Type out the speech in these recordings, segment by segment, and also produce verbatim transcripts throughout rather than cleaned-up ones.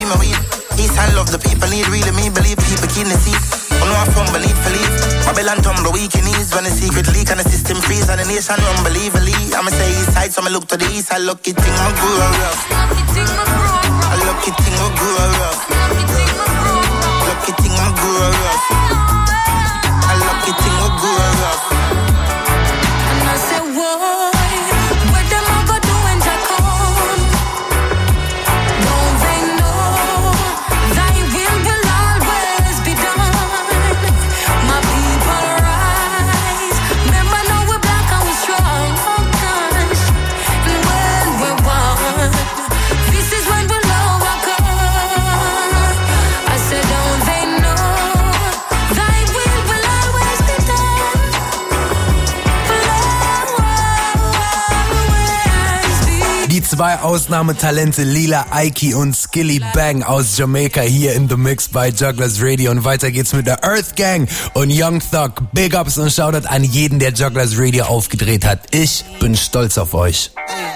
see me weed. Peace and love the people need, really me believe people keen to see. Oh no, I fumble, need to leave. Babylon tumble, weak in ease. When the secret leak and the system freeze and the nation unbelievably. I'ma say east side, so I'ma look to the east. I lucky thing, I grew up. A lucky thing, I grew up. Lucky thing, I grew up. A lucky thing, I grew up. And I said, whoa. Zwei Ausnahmetalente, Lila Ike und Skilly Bang aus Jamaika hier in The Mix bei Jugglers Radio. Und weiter geht's mit der Earth Gang und Young Thug. Big Ups und Shoutout an jeden, der Jugglers Radio aufgedreht hat. Ich bin stolz auf euch.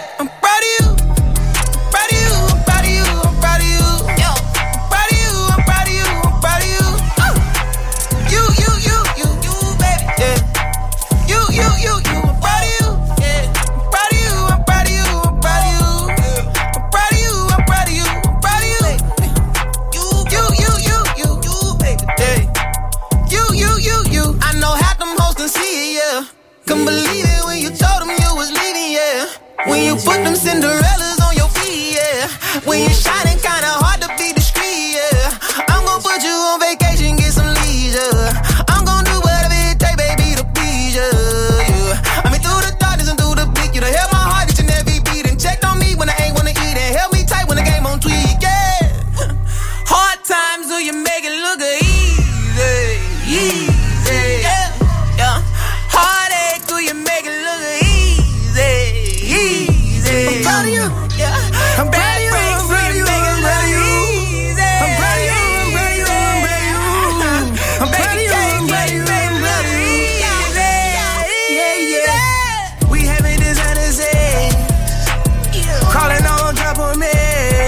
Couldn't believe it when you told them you was leaving, yeah. When you put them Cinderellas on your feet, yeah. When you're shining kinda hard to be discreet, yeah. I'm gon' put you on vacation, get some leisure. I'm gon' do whatever it take, baby, to please you, yeah. I mean through the darkness and through the bleak, you done held my heart each and every beat. And checked on me when I ain't wanna eat, and held me tight when the game on tweak, yeah. Hard times, do you make it look easy, easy, yeah, yeah. Heartache, do you make it look easy, easy? I'm proud of you, yeah. I'm proud of you, I'm proud of you, I'm proud of you. I'm proud of you, I'm proud of you, I'm proud of you. I'm proud of you, I'm proud of you, I'm proud of you. Yeah, yeah. We having this fantasy, crawling on top of me.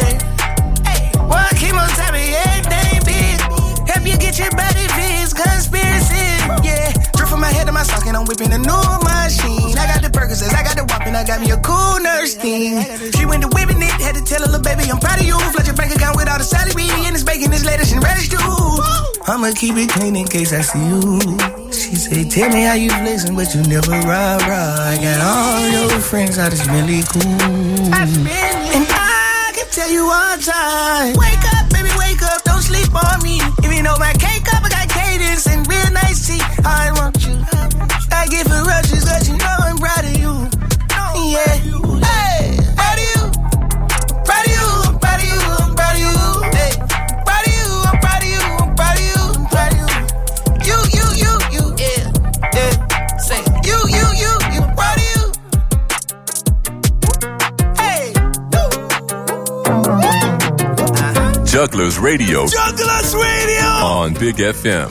Well, I keep on top of everything, bitch. Help you get your body fixed, conspiracy, yeah. Drip from my head to my sock and I'm whipping a new machine. I got the Percocets, I got the whopping, I got me a cool nurse thing. She went to whipping it, had to tell her little baby I'm proud of you. Flood your bank account with all the salary and it's baking this latest and ready to. I'ma keep it clean in case I see you. She say, tell me how you flexing, but you never rah rah. I got all your friends, how this really cool. And I can tell you all time, wake up, baby, wake up, don't sleep on me. If you know my cake up, I got cadence and real nice tea. I want you, I get for rushes, but you know I'm proud of you. Yeah, hey, proud of you, proud of you, I'm proud of you, I'm proud of you. Hey, proud of you, I'm proud of you, I'm proud of you, I'm proud of you. You, you, you, you, yeah, yeah. Say, you, you, you, you, proud of you. Hey, uh-huh. Jugglers Radio. Jugglers Radio on Big F M.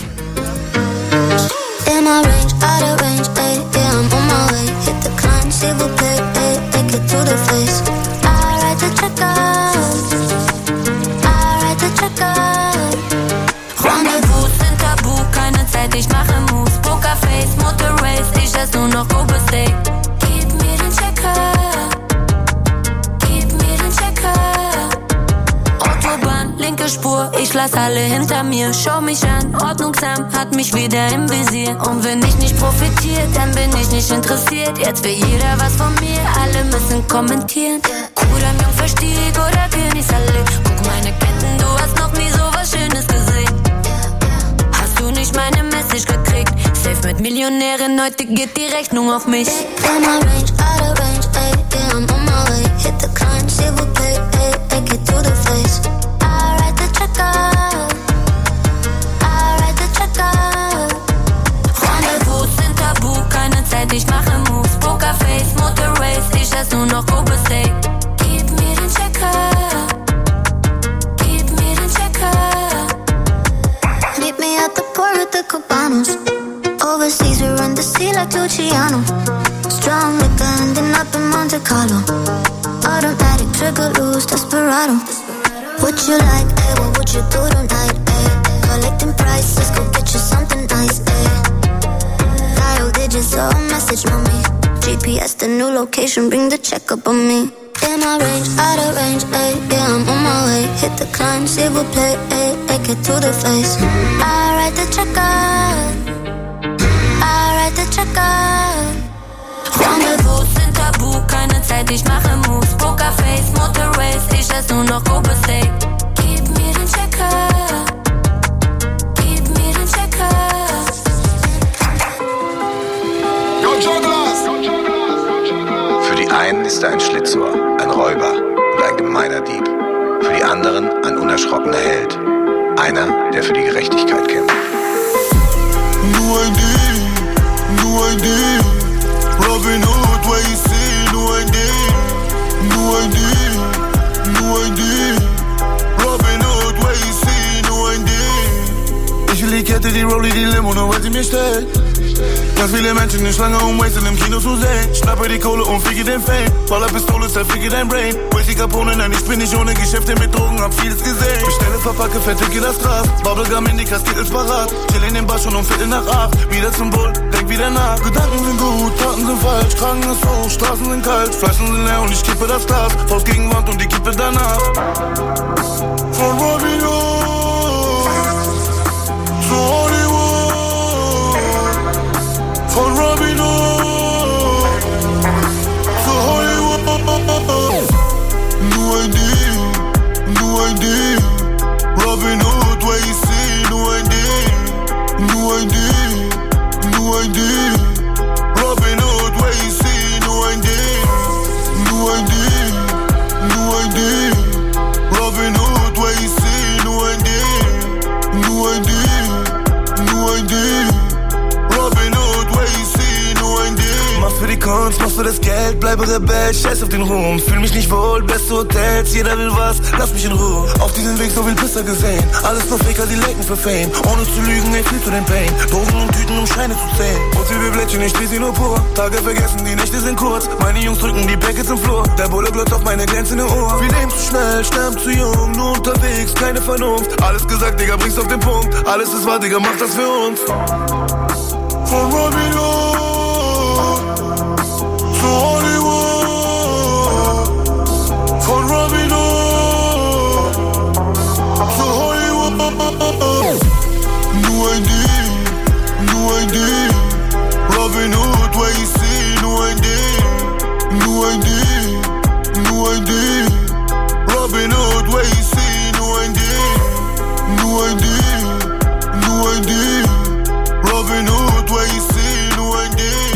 In my range, out of range, ay, yeah, I'm on my way. Hit the climb, s'il vous plaît, ay, make it to the face. I ride the check out, I ride the check out. Rendezvous sind tabu, keine Zeit, ich mache Moves. Pokerface, Motor Race, ich ess nur noch Obersteak. Gib mir den Checker, gib mir den Checker. Autobahn, linke Spur, ich lass alle hinter mir. Schau mich an, ordnungsam, hat mich wieder im Visier. Und wenn ich nicht profitiere, dann bin ich nicht interessiert. Jetzt will jeder was von mir, alle müssen kommentieren. Kudam Jung Verstieg oder Königshalle. Guck meine Ketten, du hast noch nie so was Schönes gesehen. Hast du nicht meine Message gekriegt? Safe mit Millionären, heute geht die Rechnung auf mich. In my range, out of range, ay, yeah, I'm on my way. Hit the climb, s'il vous plaît, ay, make it to the face. I ride the check out, I ride the check out. Rendezvous sind tabu, keine Zeit, ich mache Moves. Pokerface, Motor Race, ich ess nur noch Obersteak. Gib mir den Checker, gib mir den Checker. Meet me at the port with the Cubanos. Overseas, we run the sea like Luciano. Strong liquor ending up in Monte Carlo. Automatic trigger loose, desperado. What you like, eh? What would you do tonight, eh? Collecting prices, go get you something nice, eh? Dial digits or a message, mommy. G P S, the new location, bring the check up on me. In my range, out of range, ayy, yeah, I'm on my way. Hit the climb, s'il vous plaît, ayy, make it to the face. I write the check out, I write the check out. Rendezvous sind tabu, keine Zeit, ich mache Moves. Pokerface, Motorways, ich ess nur noch Kobe-Steak. Gib mir den Checker, gib mir den Checker. Yo, Jugglers! Für die einen ist er ein Schlitzohr, ein Räuber und ein gemeiner Dieb. Für die anderen ein unerschrockener Held. Einer, der für die Gerechtigkeit kämpft. No idea, no idea. Robin Hood, where you see, no idea. No idea, no idea. Robin Hood, where you see, no idea. Ich will die Kette, die Rolli, die Limo, nur weil sie mir stellt. Ganz viele Menschen in Schlange, um Wasted im Kino zu sehen. Schnappe die Kohle und ficke den Fame. Baller Pistole, zerficke dein Brain. Wazy Capone, nein, ich bin nicht ohne Geschäfte mit Drogen, hab vieles gesehen. Bestelle, verpacke, verticke das Gras. Bubblegum in die Kaskett ist parat. Chill in den Bar schon um Viertel nach acht. Wieder zum Bull, denk wieder nach. Gedanken sind gut, Taten sind falsch. Kragen ist hoch, Straßen sind kalt. Flaschen sind leer und ich kippe das Glas. Faust gegen Wand und die Kippe danach. Von Robin Hood zu Hollywood. Von Robin Hood zu Hollywood. No idea, no idea. Robin Hood, where you see, no idea. No idea, no idea. Robin Hood, where you see, no idea. No idea, no idea. Robin Hood, where you see, no idea. No idea, no idea. Robin Hood, where you see, no idea. Mach's für die Kunst, mach's für das Geld, bleibe Rebell, scheiß auf den Ruhm. Fühl mich nicht wohl, beste Hotels, jeder will was, lass mich in Ruhe. Auf diesem Weg so viel Pisser gesehen, alles nur Faker, die liken für Fame. Ohne zu lügen, ey, fühlst du den Pain. Drogen und Tüten, um Scheine zu zählen. Und sie will Blättchen, ich dreh sie nur pur. Tage vergessen, die Nächte sind kurz. Meine Jungs drücken die Packets im Flur. Der Bulle glotzt auf meine glänzende Uhr. Wir leben zu schnell, sterben zu jung, nur unterwegs, keine Vernunft. Alles gesagt, Digga, bring's auf den Punkt. Alles ist wahr, Digga, mach das für uns. Von Robin Hood zu Hollywood. Von Robin Hood zu Hollywood. No idea, no idea. Robin Hood, where you see, no idea. No idea, no idea. Robin Hood, where you see, no idea. No idea, no idea. Robin Hood, where you see, no idea.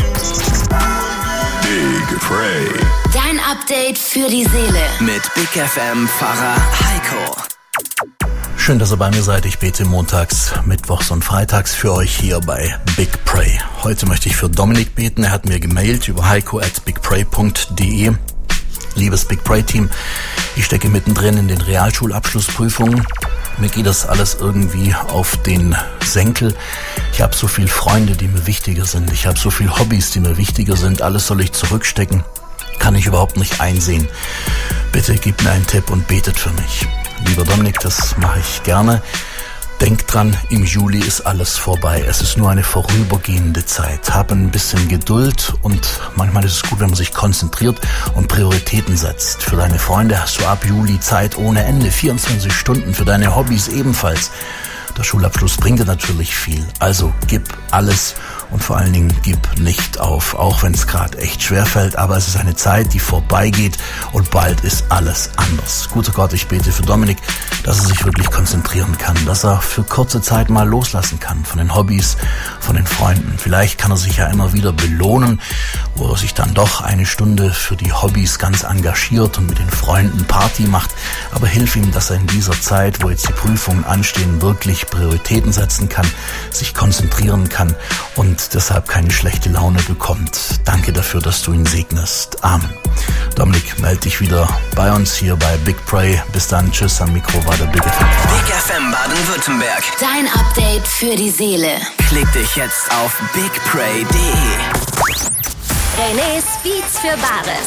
Big Pray. Dein Update für die Seele. Mit Big F M-Pfarrer Heiko. Schön, dass ihr bei mir seid. Ich bete montags, mittwochs und freitags für euch hier bei Big Pray. Heute möchte ich für Dominik beten. Er hat mir gemailt über heiko at bigpray punkt de. Liebes Big Pray Team, ich stecke mittendrin in den Realschulabschlussprüfungen. Mir geht das alles irgendwie auf den Senkel. Ich habe so viele Freunde, die mir wichtiger sind. Ich habe so viele Hobbys, die mir wichtiger sind. Alles soll ich zurückstecken. Kann ich überhaupt nicht einsehen. Bitte gebt mir einen Tipp und betet für mich. Lieber Dominik, das mache ich gerne. Denk dran, im Juli ist alles vorbei. Es ist nur eine vorübergehende Zeit. Hab ein bisschen Geduld und manchmal ist es gut, wenn man sich konzentriert und Prioritäten setzt. Für deine Freunde hast du ab Juli Zeit ohne Ende, vierundzwanzig Stunden. Für deine Hobbys ebenfalls. Der Schulabschluss bringt dir natürlich viel. Also gib alles und vor allen Dingen gib nicht auf, auch wenn es gerade echt schwer fällt. Aber es ist eine Zeit, die vorbeigeht und bald ist alles anders. Guter Gott, ich bete für Dominik, dass er sich wirklich konzentrieren kann, dass er für kurze Zeit mal loslassen kann von den Hobbys, von den Freunden. Vielleicht kann er sich ja immer wieder belohnen, wo er sich dann doch eine Stunde für die Hobbys ganz engagiert und mit den Freunden Party macht. Aber hilf ihm, dass er in dieser Zeit, wo jetzt die Prüfungen anstehen, wirklich Prioritäten setzen kann, sich konzentrieren kann und deshalb keine schlechte Laune bekommt. Danke dafür, dass du ihn segnest. Amen. Dominik, melde dich wieder bei uns hier bei Big Pray. Bis dann, tschüss, am Mikro war der Big F M. Big F M Baden-Württemberg. Dein Update für die Seele. Klick dich jetzt auf bigpray punkt de. René's Beats für Bares.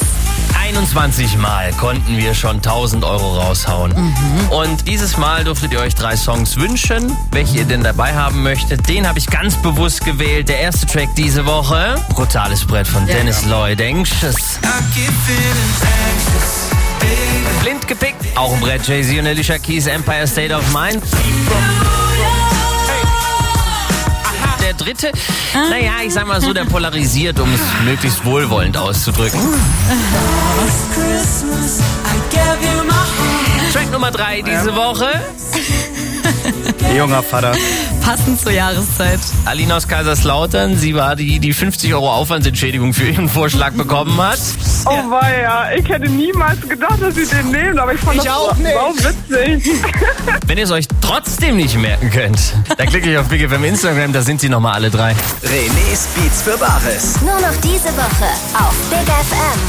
einundzwanzig Mal konnten wir schon tausend Euro raushauen. Mhm. Und dieses Mal durftet ihr euch drei Songs wünschen, welche ihr denn dabei haben möchtet. Den habe ich ganz bewusst gewählt. Der erste Track diese Woche, brutales Brett von ja. Dennis Lloyd, Anxious. Blind gepickt, auch ein Brett, Jay-Z und Alicia Keys, Empire State of Mind. Der dritte, naja, ich sag mal so, der polarisiert, um es möglichst wohlwollend auszudrücken. Track Nummer drei diese Woche. Junger Vater. Passend zur Jahreszeit. Alina aus Kaiserslautern, sie war die, die fünfzig Euro Aufwandsentschädigung für ihren Vorschlag bekommen hat. Oh weia, ich hätte niemals gedacht, dass sie den nehmen, aber ich fand ich das auch so, nicht. so witzig. Wenn ihr es euch trotzdem nicht merken könnt, dann klicke ich auf Big F M Instagram, da sind sie nochmal alle drei. René's Beats für Bares. Nur noch diese Woche auf Big F M.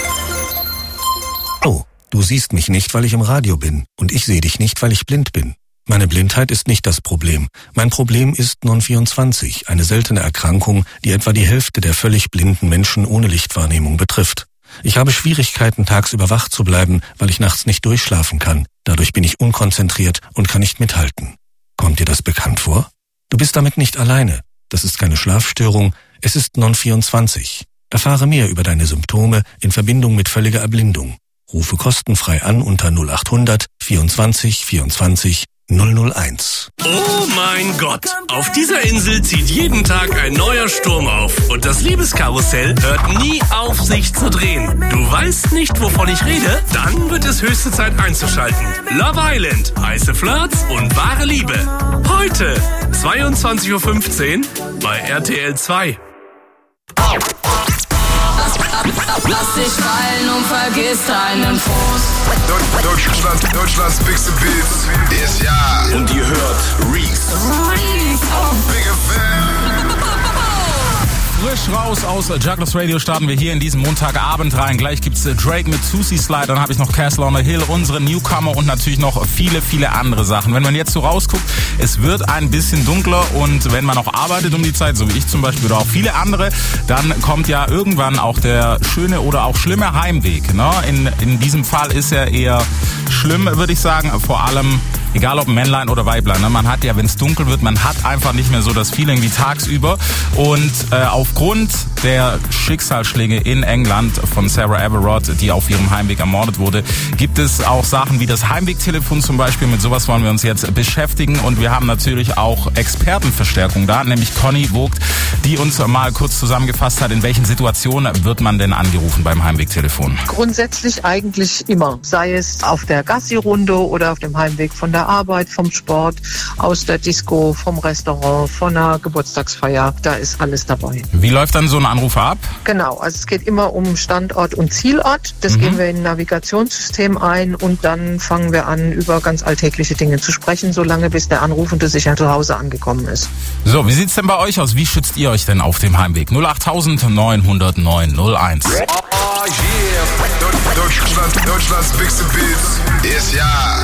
Oh, du siehst mich nicht, weil ich im Radio bin. Und ich sehe dich nicht, weil ich blind bin. Meine Blindheit ist nicht das Problem. Mein Problem ist Non vierundzwanzig, eine seltene Erkrankung, die etwa die Hälfte der völlig blinden Menschen ohne Lichtwahrnehmung betrifft. Ich habe Schwierigkeiten, tagsüber wach zu bleiben, weil ich nachts nicht durchschlafen kann. Dadurch bin ich unkonzentriert und kann nicht mithalten. Kommt dir das bekannt vor? Du bist damit nicht alleine. Das ist keine Schlafstörung, es ist Non vierundzwanzig. Erfahre mehr über deine Symptome in Verbindung mit völliger Erblindung. Rufe kostenfrei an unter null acht hundert vierundzwanzig vierundzwanzig null null eins. Oh mein Gott, auf dieser Insel zieht jeden Tag ein neuer Sturm auf und das Liebeskarussell hört nie auf, sich zu drehen. Du weißt nicht, wovon ich rede? Dann wird es höchste Zeit einzuschalten. Love Island, heiße Flirts und wahre Liebe. Heute, zweiundzwanzig Uhr fünfzehn bei R T L zwei. Lass dich fallen und vergiss deinen Fuß. Deutschland, Deutschlands Bigste Beats. Yes, ja. Und ihr hört Reese. Big F M. Frisch raus aus Jugglers Radio starten wir hier in diesem Montagabend rein. Gleich gibt's Drake mit Susie Slide, dann habe ich noch Castle on the Hill, unsere Newcomer und natürlich noch viele, viele andere Sachen. Wenn man jetzt so rausguckt, es wird ein bisschen dunkler und wenn man auch arbeitet um die Zeit, so wie ich zum Beispiel oder auch viele andere, dann kommt ja irgendwann auch der schöne oder auch schlimme Heimweg. Ne? In, in diesem Fall ist er eher schlimm, würde ich sagen, vor allem egal ob Männlein oder Weiblein, ne? Man hat ja, wenn es dunkel wird, man hat einfach nicht mehr so das Feeling wie tagsüber. Und äh, aufgrund der Schicksalsschläge in England von Sarah Everard, die auf ihrem Heimweg ermordet wurde, gibt es auch Sachen wie das Heimwegtelefon zum Beispiel. Mit sowas wollen wir uns jetzt beschäftigen. Und wir haben natürlich auch Expertenverstärkung da, nämlich Conny Vogt, die uns mal kurz zusammengefasst hat, in welchen Situationen wird man denn angerufen beim Heimwegtelefon? Grundsätzlich eigentlich immer, sei es auf der Gassi-Runde oder auf dem Heimweg von der Arbeit, vom Sport, aus der Disco, vom Restaurant, von einer Geburtstagsfeier. Da ist alles dabei. Wie läuft dann so ein Anruf ab? Genau, also es geht immer um Standort und Zielort. Das mhm. geben wir in ein Navigationssystem ein und dann fangen wir an, über ganz alltägliche Dinge zu sprechen, solange bis der Anrufende sicher zu Hause angekommen ist. So, wie sieht's denn bei euch aus? Wie schützt ihr euch denn auf dem Heimweg? null acht neun null null neun null eins. Oh yeah, Deutschland, Deutschlands Bigste Beats. Yes, ja.